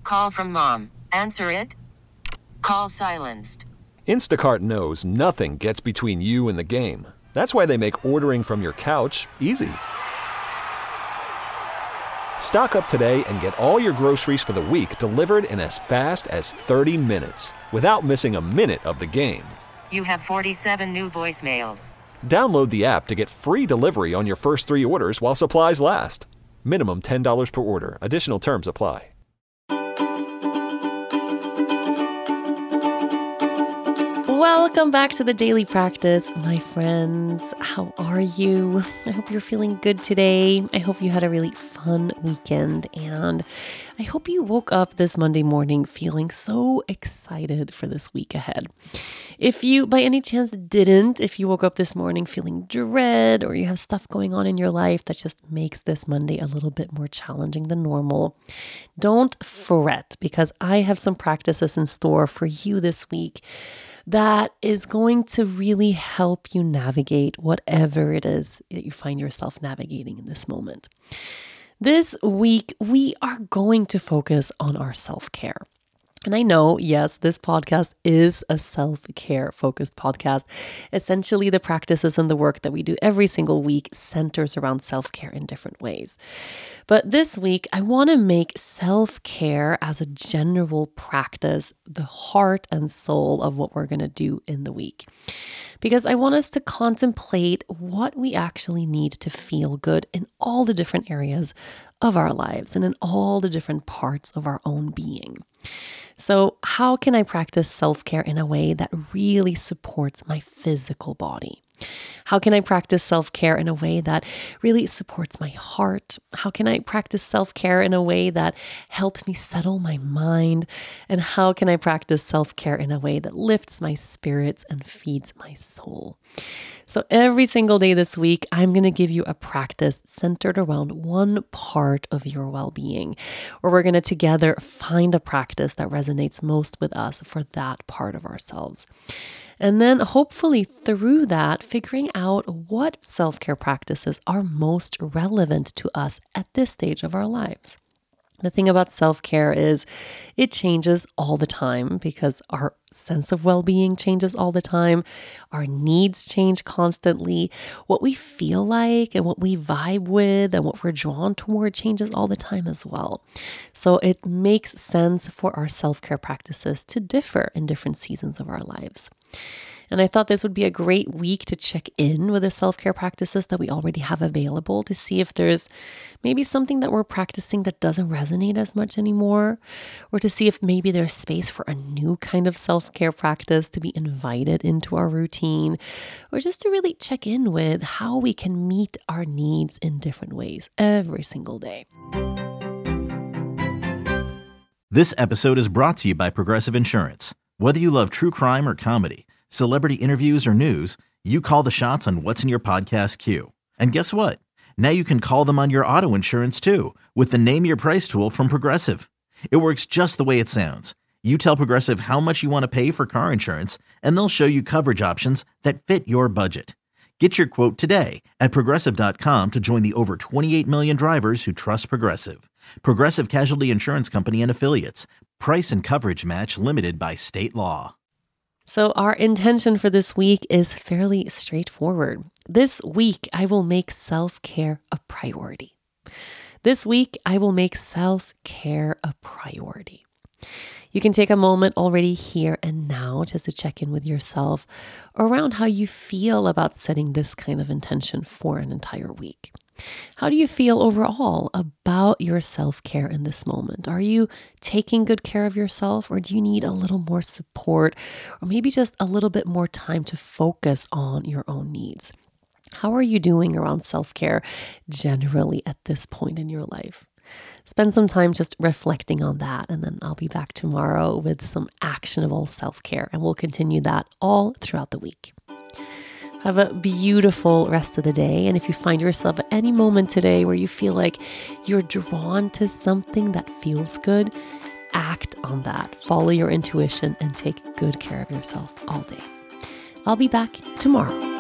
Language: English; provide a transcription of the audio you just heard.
Call from mom. Answer it. Call silenced. Instacart knows nothing gets between you and the game. That's why they make ordering from your couch easy. Stock up today and get all your groceries for the week delivered in as fast as 30 minutes without missing a minute of the game. You have 47 new voicemails. Download the app to get free delivery on your first 3 orders while supplies last. Minimum $10 per order. Additional terms apply. Welcome back to the Daily Practice, my friends. How are you? I hope you're feeling good today. I hope you had a really fun weekend, and I hope you woke up this Monday morning feeling so excited for this week ahead. If you, by any chance, didn't, if you woke up this morning feeling dread or you have stuff going on in your life that just makes this Monday a little bit more challenging than normal, don't fret, because I have some practices in store for you this week that is going to really help you navigate whatever it is that you find yourself navigating in this moment. This week, we are going to focus on our self-care. And I know, yes, this podcast is a self-care focused podcast. Essentially, the practices and the work that we do every single week centers around self-care in different ways. But this week, I want to make self-care as a general practice the heart and soul of what we're going to do in the week. Because I want us to contemplate what we actually need to feel good in all the different areas of our lives and in all the different parts of our own being. So how can I practice self-care in a way that really supports my physical body? How can I practice self-care in a way that really supports my heart? How can I practice self-care in a way that helps me settle my mind? And how can I practice self-care in a way that lifts my spirits and feeds my soul? So every single day this week, I'm going to give you a practice centered around one part of your well-being, or we're going to together find a practice that resonates most with us for that part of ourselves. And then hopefully through that, figuring out what self-care practices are most relevant to us at this stage of our lives. The thing about self-care is it changes all the time because our sense of well-being changes all the time. Our needs change constantly. What we feel like and what we vibe with and what we're drawn toward changes all the time as well. So it makes sense for our self-care practices to differ in different seasons of our lives. And I thought this would be a great week to check in with the self-care practices that we already have available to see if there's maybe something that we're practicing that doesn't resonate as much anymore, or to see if maybe there's space for a new kind of self-care practice to be invited into our routine, or just to really check in with how we can meet our needs in different ways every single day. This episode is brought to you by Progressive Insurance. Whether you love true crime or comedy, celebrity interviews or news, you call the shots on what's in your podcast queue. And guess what? Now you can call them on your auto insurance too with the Name Your Price tool from Progressive. It works just the way it sounds. You tell Progressive how much you want to pay for car insurance, and they'll show you coverage options that fit your budget. Get your quote today at Progressive.com to join the over 28 million drivers who trust Progressive. Progressive Casualty Insurance Company and Affiliates. Price and coverage match limited by state law. So our intention for this week is fairly straightforward. This week, I will make self-care a priority. This week, I will make self-care a priority. You can take a moment already here and now just to check in with yourself around how you feel about setting this kind of intention for an entire week. How do you feel overall about your self-care in this moment? Are you taking good care of yourself, or do you need a little more support, or maybe just a little bit more time to focus on your own needs? How are you doing around self-care generally at this point in your life? Spend some time just reflecting on that, and then I'll be back tomorrow with some actionable self-care, and we'll continue that all throughout the week. Have a beautiful rest of the day. And if you find yourself at any moment today where you feel like you're drawn to something that feels good, act on that. Follow your intuition and take good care of yourself all day. I'll be back tomorrow.